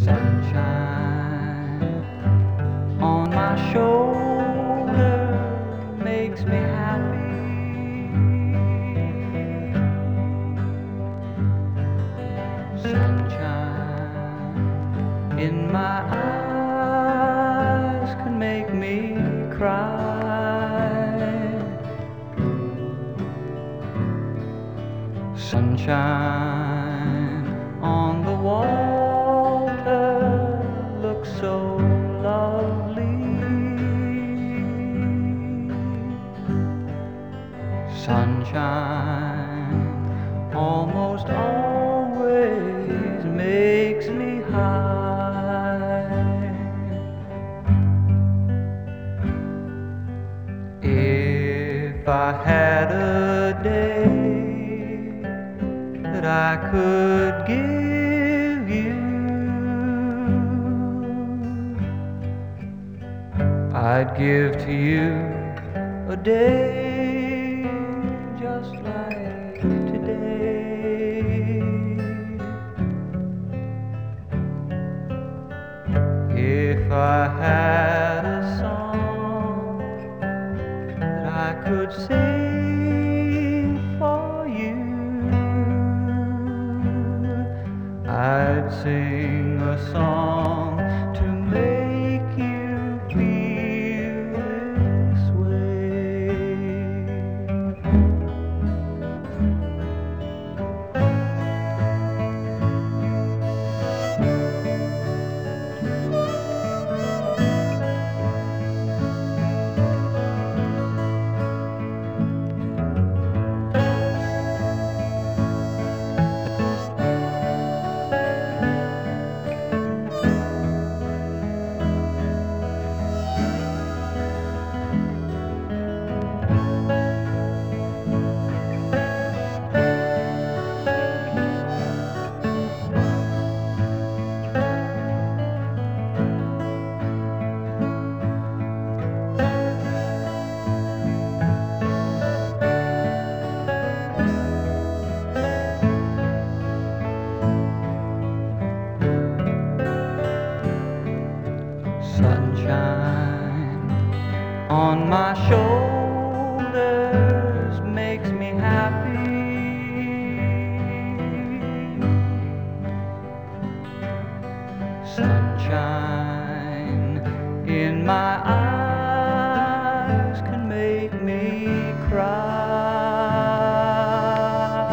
Sunshine on my shoulder makes me happy. Sunshine in my eyes can make me cry. Sunshine on the water looks so lovely. Sunshine almost always makes me high. If I had a day that I could give you, I'd give to you a day just like today. If I had a song that I could sing for you, I'd sing a song to make you feel this way. Sunshine on my shoulders makes me happy. Sunshine in my eyes can make me cry.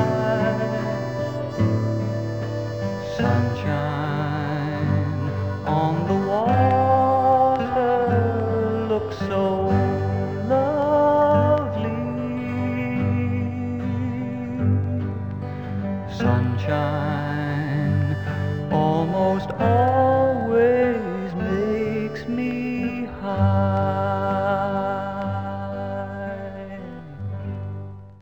Sunshine on the water looks so lovely. Sunshine almost always makes me